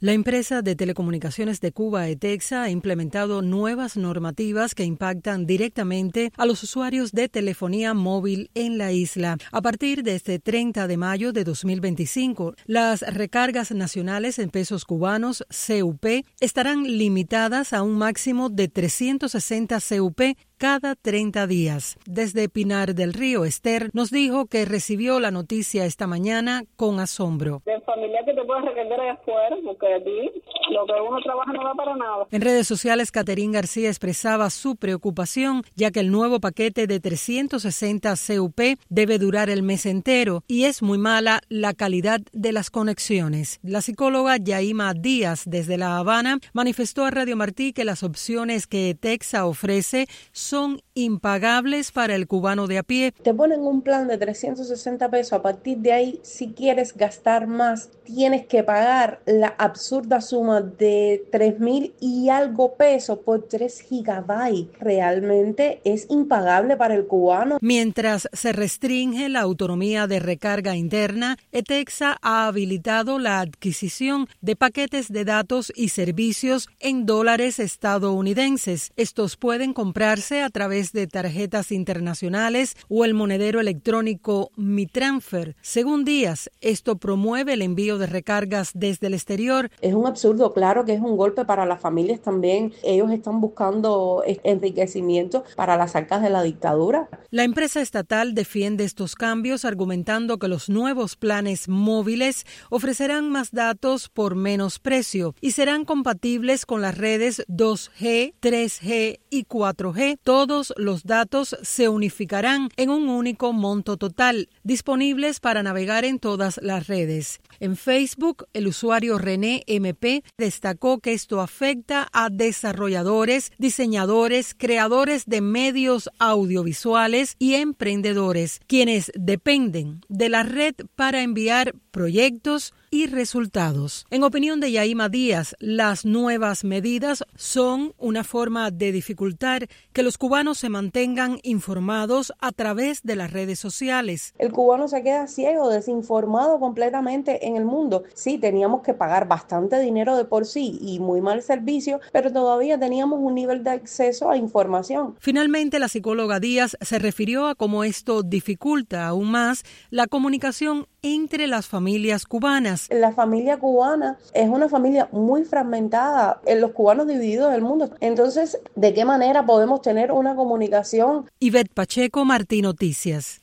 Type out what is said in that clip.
La empresa de telecomunicaciones de Cuba, ETEXA, ha implementado nuevas normativas que impactan directamente a los usuarios de telefonía móvil en la isla. A partir de este 30 de mayo de 2025, las recargas nacionales en pesos cubanos, CUP, estarán limitadas a un máximo de 360 CUP cada 30 días. Desde Pinar del Río, Esther nos dijo que recibió la noticia esta mañana con asombro. De familia que te puedes recargar allá afuera, porque aquí lo que uno trabaja no da para nada. En redes sociales, Caterín García expresaba su preocupación, ya que el nuevo paquete de 360 CUP debe durar el mes entero y es muy mala la calidad de las conexiones. La psicóloga Yaima Díaz, desde La Habana, manifestó a Radio Martí que las opciones que ETEXA ofrece son impagables para el cubano de a pie. Te ponen un plan de 360 pesos. A partir de ahí, si quieres gastar más, tienes que pagar la absurda suma de 3,000 y algo pesos por 3 gigabytes. Realmente es impagable para el cubano. Mientras se restringe la autonomía de recarga interna, ETEXA ha habilitado la adquisición de paquetes de datos y servicios en dólares estadounidenses. Estos pueden comprarse a través de tarjetas internacionales o el monedero electrónico MiTransfer. Según Díaz, esto promueve el envío de recargas desde el exterior. Es un absurdo, claro que es un golpe para las familias también. Ellos están buscando enriquecimiento para las arcas de la dictadura. La empresa estatal defiende estos cambios argumentando que los nuevos planes móviles ofrecerán más datos por menos precio y serán compatibles con las redes 2G, 3G y 4G. Todos los datos se unificarán en un único monto total, disponibles para navegar en todas las redes. En Facebook, el usuario René MP destacó que esto afecta a desarrolladores, diseñadores, creadores de medios audiovisuales y emprendedores, quienes dependen de la red para enviar proyectos y resultados. En opinión de Yaima Díaz, las nuevas medidas son una forma de dificultar que los cubanos se mantengan informados a través de las redes sociales. El cubano se queda ciego, desinformado completamente en el mundo. Sí, teníamos que pagar bastante dinero de por sí y muy mal servicio, pero todavía teníamos un nivel de acceso a información. Finalmente, la psicóloga Díaz se refirió a cómo esto dificulta aún más la comunicación entre las familias cubanas. La familia cubana es una familia muy fragmentada, en los cubanos divididos del mundo. Entonces, ¿de qué manera podemos tener una comunicación? Ivette Pacheco, Martí Noticias.